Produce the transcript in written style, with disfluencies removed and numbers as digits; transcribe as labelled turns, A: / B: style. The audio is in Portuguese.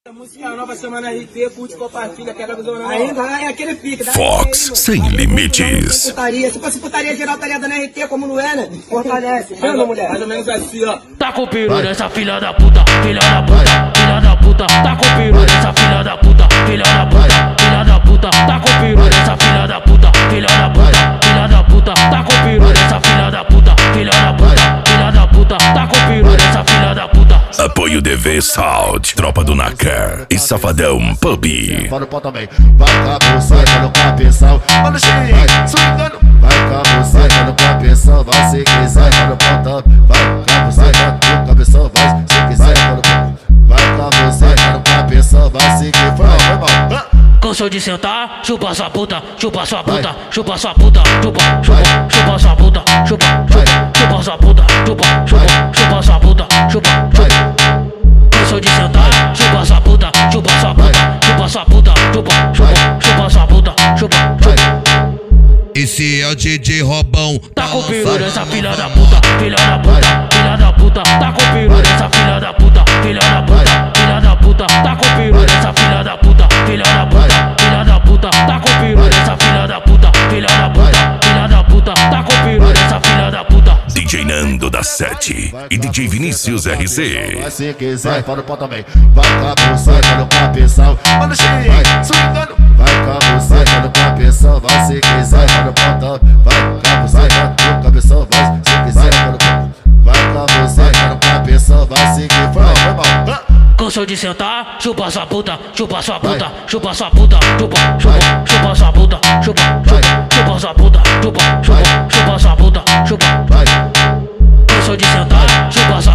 A: Música nova semana RT, curte, compartilha, quebra visão não. Ainda é aquele pique.
B: Fox sem limites.
A: Putaria. Se fosse putaria geral, estaria dando RT, como não é, né? Fortalece. Chama, mulher. Mais ou menos assim, ó.
C: Tá com peru nessa filha da puta, filha da puta, filha da puta. Tá com peru nessa filha da puta, filha da puta, filha da puta. Tá com peru nessa filha da puta, filha da puta, filha da puta. Tá com peru nessa filha da puta, filha da puta, filha da puta. Tá com peru nessa filha da puta.
B: Apoio DV Salt, Tropa do Nacar e Safadão Pub.
D: Vai no pau também, vai com a buceta no cabeção. Mano, cheio, swingando. Vai com a buceta no cabeção, vai se quiser, vai no pau também. Vai com a buceta no cabeção, vai se quiser, vai no pau. Vai com a buceta no cabeção, vai se quiser, vai mal.
C: Cansou de sentar, chupa sua puta, chupa sua puta, chupa sua puta, chupa, chupa, chupa sua puta, chupa, chupa, chupa sua puta, chupa, chupa, chupa sua puta, chupa, chupa. Cansou de sentar, chupa sua puta, chupa sua puta, chupa sua puta, chupa, chupa, chupa sua puta, chupa, chupa.
E: Esse é o DJ Robão.
C: Tá com peru nessa filha da puta, filha da puta, filha da puta. Tá com peru nessa filha da puta, filha da puta, filha da puta. Tá com peru nessa filha da puta, filha da puta, filha da puta. Tá com peru nessa filha da puta, filha da puta, filha da puta. Tá com peru nessa filha da puta.
B: DJ Nando da 7 e DJ Vinícius RC.
D: Vai se quiser, vai no pau também. Vai com a buceta no cabeção. Mano, cheio, swingando. Vai com a buceta no cabeção, vai se quiser, vai no pau também. Vai com a buceta no cabeção, vai se quiser, vai no pau. Vai com a buceta no cabeção, vai se quiser, vai mal.
C: Cansou de sentar, chupa sua puta, chupa sua puta, chupa sua puta, chupa, chupa, chupa sua puta, chupa, chupa, chupa sua puta, chupa, chupa, chupa sua puta, chupa. Cansou de sentar, chupa sua